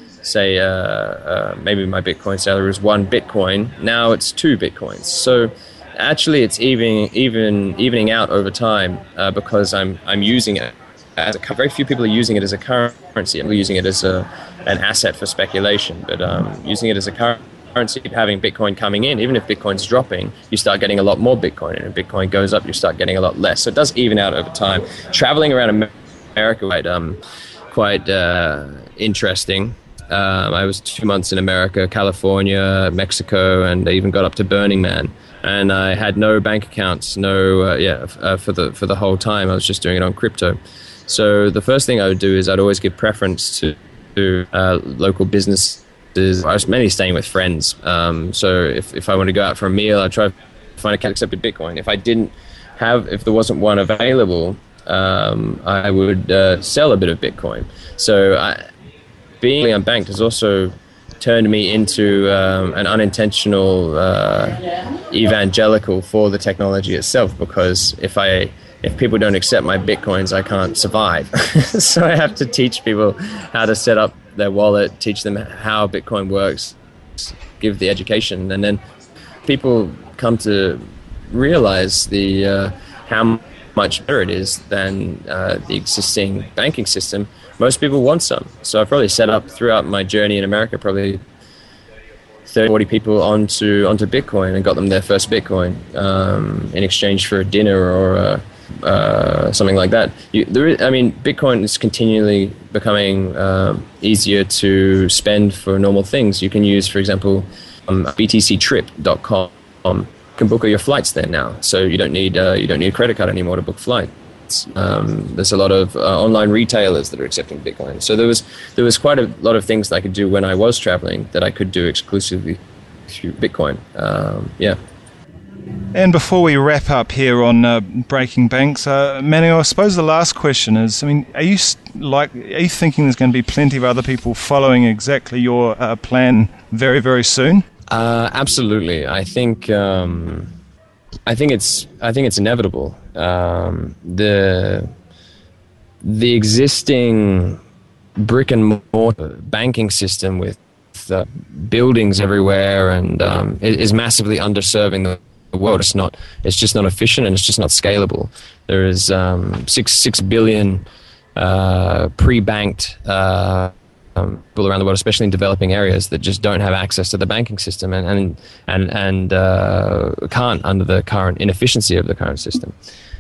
maybe my Bitcoin salary was 1 Bitcoin. Now it's 2 Bitcoins. So actually, it's evening out over time because I'm using it as very few people are using it as a currency. I'm using it as an asset for speculation, but using it as a currency, having Bitcoin coming in, even if Bitcoin's dropping, you start getting a lot more Bitcoin, and if Bitcoin goes up, you start getting a lot less. So it does even out over time. Traveling around America quite interesting. I was 2 months in America, California, Mexico, and I even got up to Burning Man. And I had no bank accounts, for the whole time. I was just doing it on crypto. So the first thing I would do is I'd always give preference to local businesses. I was mainly staying with friends. So if I want to go out for a meal, I'd try to find a account that accepted Bitcoin. If there wasn't one available, I would sell a bit of Bitcoin. So being unbanked has also turned me into an unintentional evangelical for the technology itself, because if people don't accept my Bitcoins, I can't survive. So I have to teach people how to set up their wallet, teach them how Bitcoin works, give the education, and then people come to realize how much better it is than the existing banking system. Most people want some. So I've probably set up throughout my journey in America probably 30, 40 people onto Bitcoin and got them their first Bitcoin in exchange for a dinner or something like that. Bitcoin is continually becoming easier to spend for normal things. You can use, for example, btctrip.com. You can book all your flights there now, so you don't need a credit card anymore to book flights. There's a lot of online retailers that are accepting Bitcoin. So there was quite a lot of things that I could do when I was traveling that I could do exclusively through Bitcoin. And before we wrap up here on Breaking Banks, Manu, I suppose the last question is: are you thinking there's going to be plenty of other people following exactly your plan very, very soon? Absolutely. I think it's inevitable. The existing brick and mortar banking system with buildings everywhere and is massively underserving the world. It's just not efficient, and it's just not scalable. There is 6 billion pre-banked people around the world, especially in developing areas, that just don't have access to the banking system and can't under the current inefficiency of the current system.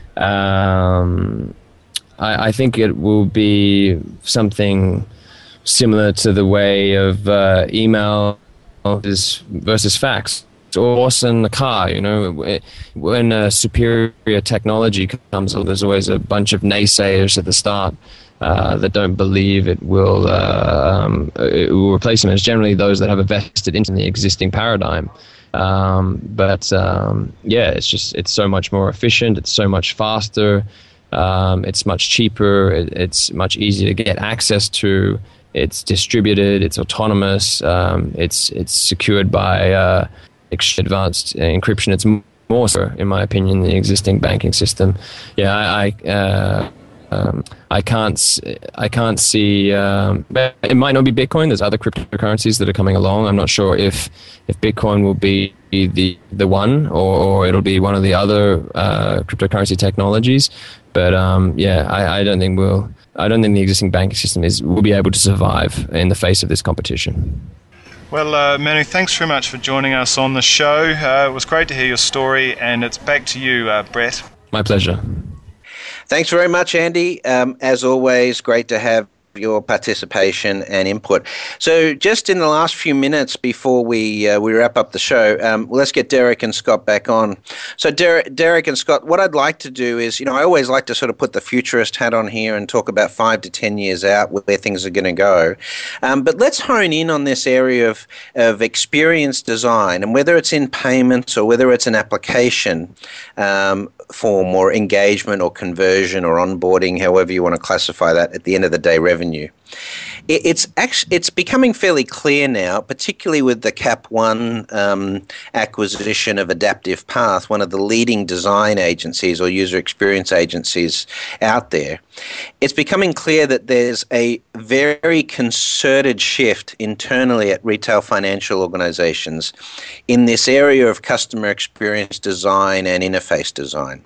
I think it will be something similar to the way of email versus fax. Or in the car, when superior technology comes along, there's always a bunch of naysayers at the start that don't believe it will replace them. It's generally those that have a vested interest in the existing paradigm. It's so much more efficient. It's so much faster. It's much cheaper. It's much easier to get access to. It's distributed. It's autonomous. It's secured by advanced encryption. It's more so, in my opinion, than the existing banking system. I can't see. It might not be Bitcoin. There's other cryptocurrencies that are coming along. I'm not sure if Bitcoin will be the one or it'll be one of the other cryptocurrency technologies. But I don't think the existing banking system will be able to survive in the face of this competition. Well, Manu, thanks very much for joining us on the show. It was great to hear your story, and it's back to you, Brett. My pleasure. Thanks very much, Andy. As always, great to have your participation and input. So just in the last few minutes before we wrap up the show, let's get Derek and Scott back on. So Derek and Scott, what I'd like to do is, I always like to sort of put the futurist hat on here and talk about 5 to 10 years out where things are going to go. But let's hone in on this area of experience design, and whether it's in payments or whether it's an application form or engagement or conversion or onboarding, however you want to classify that, at the end of the day, revenue. It's becoming fairly clear now, particularly with the Cap One acquisition of Adaptive Path, one of the leading design agencies or user experience agencies out there. It's becoming clear that there's a very concerted shift internally at retail financial organizations in this area of customer experience design and interface design.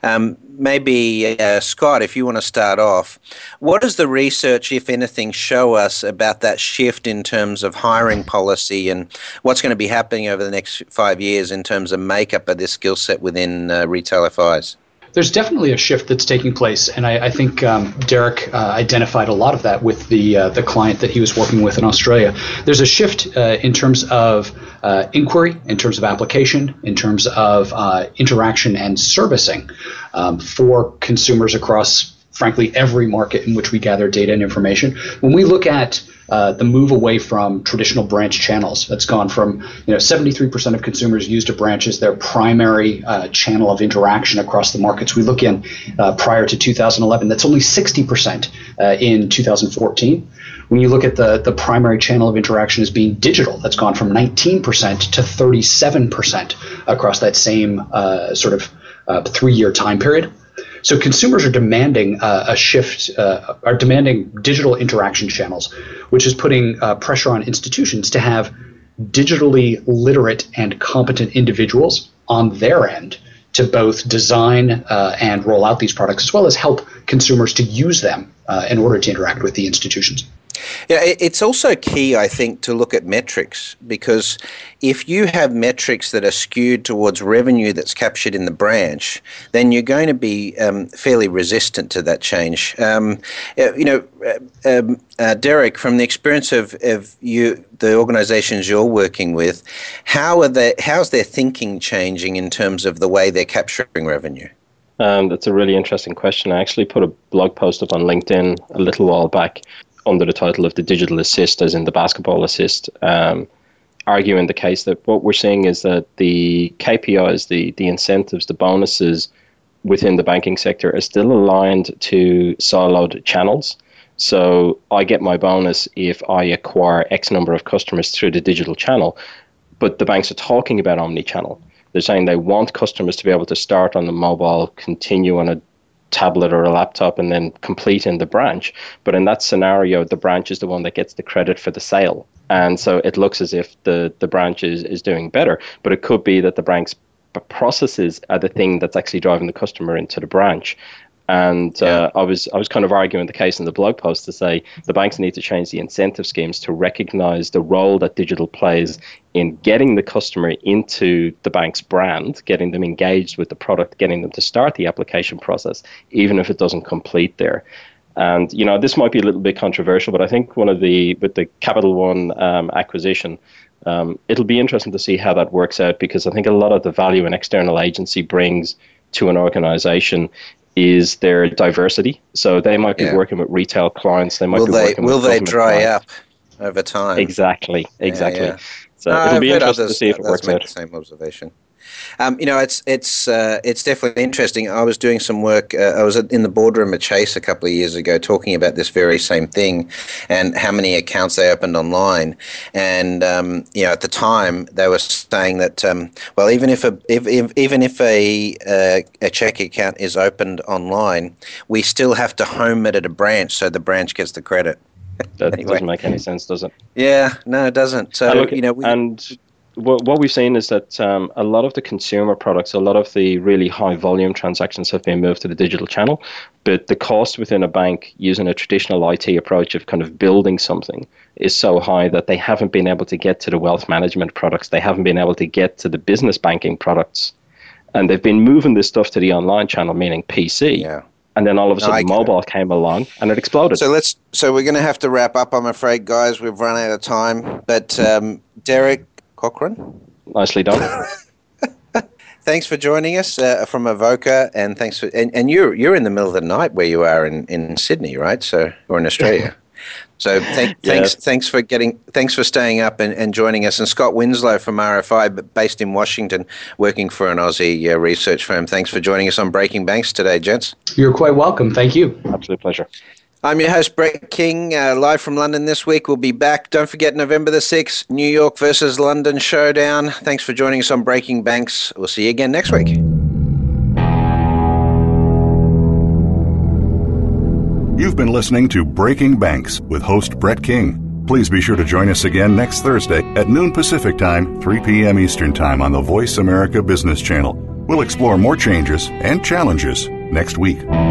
Maybe, Scott, if you want to start off, what does the research, if anything, show us about that shift in terms of hiring policy and what's going to be happening over the next 5 years in terms of makeup of this skill set within retail FIs? There's definitely a shift that's taking place, and I think Derek identified a lot of that with the client that he was working with in Australia. There's a shift in terms of inquiry, in terms of application, in terms of interaction and servicing for consumers across, frankly, every market in which we gather data and information. When we look at the move away from traditional branch channels, that's gone from 73% of consumers used a branch as their primary channel of interaction across the markets we look in prior to 2011. That's only 60% in 2014. When you look at the primary channel of interaction as being digital, that's gone from 19% to 37% across that same sort of 3-year time period. So consumers are demanding a shift, are demanding digital interaction channels, which is putting pressure on institutions to have digitally literate and competent individuals on their end to both design and roll out these products, as well as help consumers to use them in order to interact with the institutions. Yeah, it's also key, I think, to look at metrics, because if you have metrics that are skewed towards revenue that's captured in the branch, then you're going to be fairly resistant to that change. Derek, from the experience of you, the organizations you're working with, how's their thinking changing in terms of the way they're capturing revenue? That's a really interesting question. I actually put a blog post up on LinkedIn a little while back under the title of the digital assist, as in the basketball assist, arguing the case that what we're seeing is that the KPIs, the incentives, the bonuses within the banking sector are still aligned to siloed channels. So I get my bonus if I acquire X number of customers through the digital channel, but the banks are talking about omni-channel. They're saying they want customers to be able to start on the mobile, continue on a tablet or a laptop, and then complete in the branch. But in that scenario, the branch is the one that gets the credit for the sale. And so it looks as if the branch is doing better. But it could be that the bank's processes are the thing that's actually driving the customer into the branch. And I was kind of arguing the case in the blog post to say the banks need to change the incentive schemes to recognize the role that digital plays in getting the customer into the bank's brand, getting them engaged with the product, getting them to start the application process, even if it doesn't complete there. And, this might be a little bit controversial, but I think with the Capital One acquisition, it'll be interesting to see how that works out, because I think a lot of the value an external agency brings to an organization is their diversity. So they might be working with retail clients. Will they dry up over time? Exactly. Yeah. So it'll be interesting to see if it works out. The same observation. It's definitely interesting. I was doing some work. I was in the boardroom at Chase a couple of years ago talking about this very same thing and how many accounts they opened online. And at the time they were saying that even if a check account is opened online, we still have to home it at a branch, so the branch gets the credit. That doesn't make any sense, does it? Yeah, no, it doesn't. So what we've seen is that a lot of the consumer products, a lot of the really high volume transactions have been moved to the digital channel, but the cost within a bank using a traditional IT approach of kind of building something is so high that they haven't been able to get to the wealth management products. They haven't been able to get to the business banking products. And they've been moving this stuff to the online channel, meaning PC. Yeah. And then all of a sudden, mobile came along, and it exploded. So we're going to have to wrap up, I'm afraid, guys. We've run out of time. But Derek Cochran, nicely done. Thanks for joining us from Avoca, and thanks for and you're in the middle of the night where you are in Sydney, right? So or in Australia. So thanks for staying up and joining us. And Scott Winslow from RFI, but based in Washington, working for an Aussie research firm. Thanks for joining us on Breaking Banks today, gents. You're quite welcome. Thank you. Absolute pleasure. I'm your host, Brett King, live from London this week. We'll be back. Don't forget, November the 6th, New York versus London showdown. Thanks for joining us on Breaking Banks. We'll see you again next week. You've been listening to Breaking Banks with host Brett King. Please be sure to join us again next Thursday at noon Pacific Time, 3 p.m. Eastern Time on the Voice America Business Channel. We'll explore more changes and challenges next week.